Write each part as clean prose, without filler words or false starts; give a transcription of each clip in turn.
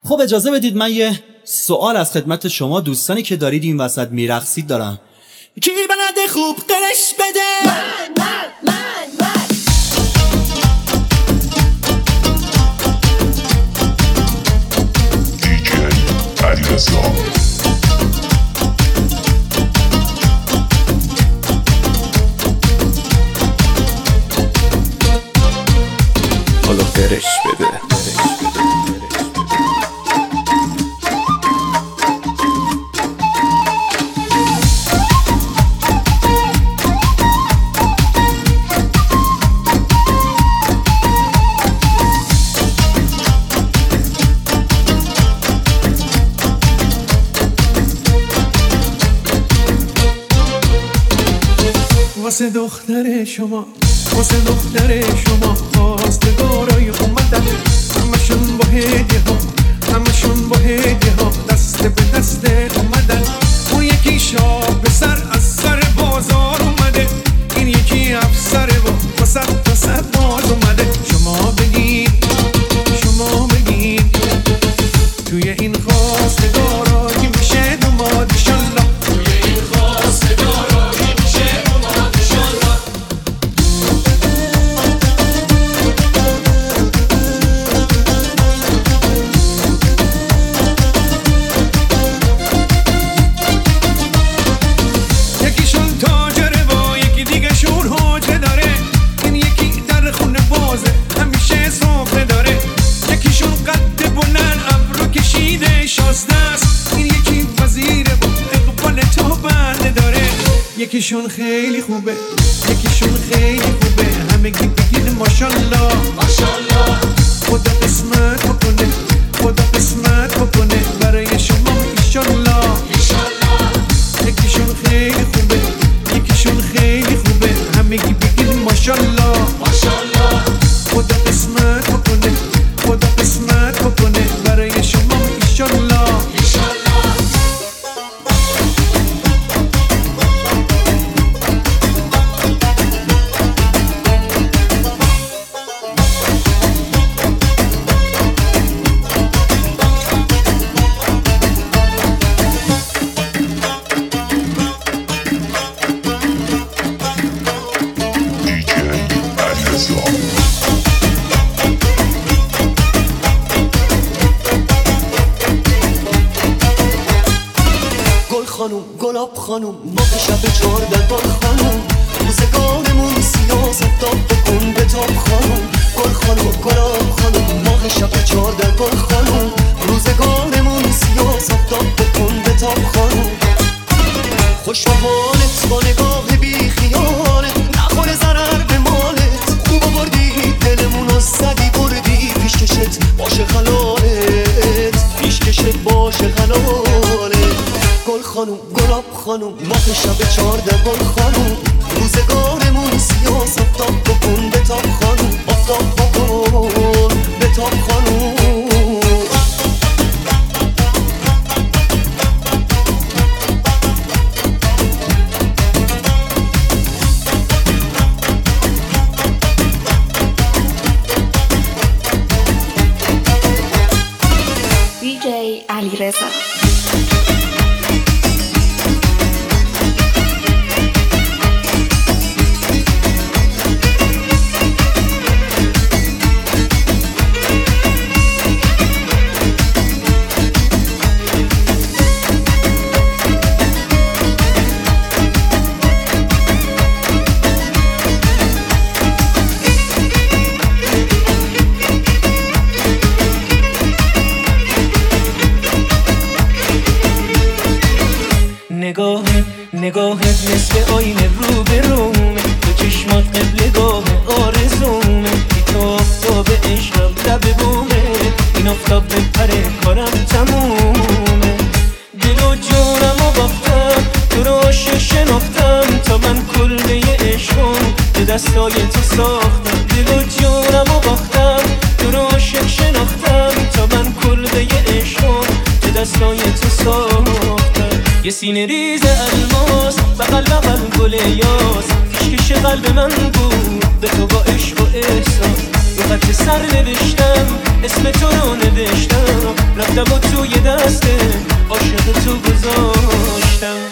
خب اجازه بدید من یه سوال از خدمت شما دوستانی که دارید این وسط میرقصید دارم. کی بلده خوب قرش بده؟ من دیجی علیرضا. حالا قرش بده. واسه دختر شما خواستگارای اومدن، همشون با هدیه ها دست به دست اومدن. اون یکی شاه به سر از سر بازار اومده، این یکی افسره و واسد باز اومده. شما بگین توی این خواستگارایی میشه دوماد انشالله. یکیشون خیلی خوبه همگی بگید ماشالله. خدا قسمت بکنه برای شما ایشالله. یکیشون خیلی خوبه همگی بگید ماشالله. خدا قسمت بکنه برای شما ایشالله. گلاب خانوم ما به شب 14 گل خانوم، روزگارمون سیاست داد بکن به تاب خانوم. گل خانوم گلاب خانوم ما به شب 14 گل خانوم، روزگارمون سیاست داد بکن به تاب خانوم. خوش به حالت با نگاه بی خیالت، نخوره ضرر به مالت. خوب آوردی دلمون رو زدی بردی، پیشکشت باشه خلالت. گل خانوم گلاب خانوم ما به شب 14 گل خانوم، روزگارمون سیاست داد بکن به تاب خانوم. آفتاب بکن به تاب خانوم. دیجی علیرضا. نگاهت مثل آینه رو به رومه، تو چشمات قبلگاه آرزومه. بی تو آفتاب عشقم لب بومه، این آفتاب بپره کارم تمومه. دل و جونم و باختم تو رو عاشق شناختم، تا من کلبه عشقم به دستای تو ساختم. دل و جونم و باختم تو رو عاشق شناختم، تا من کلبه عشقم به دستای تو ساختم. یه سینه ریز الماس بغل گل یاس، پیشکش قلب من بود به تو با عشق و احساس. یه خط سر نوشتم اسم تو رو نوشتم، لبا توی دسته عاشق تو گذاشتم.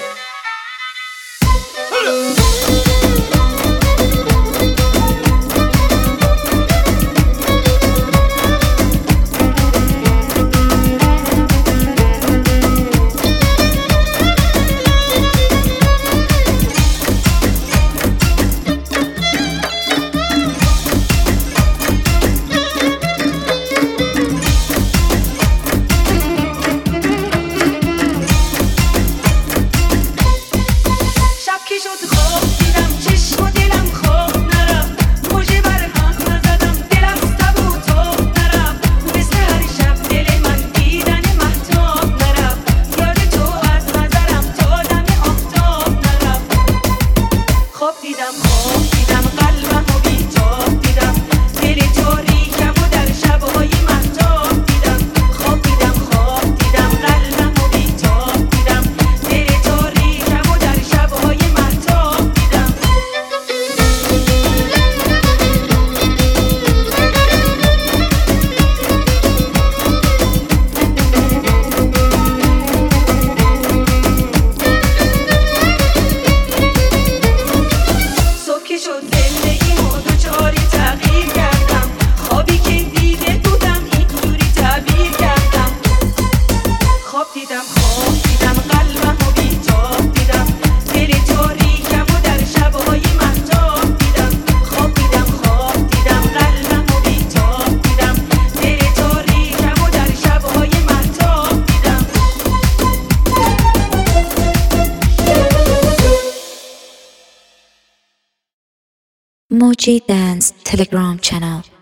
Moji Dance Telegram channel.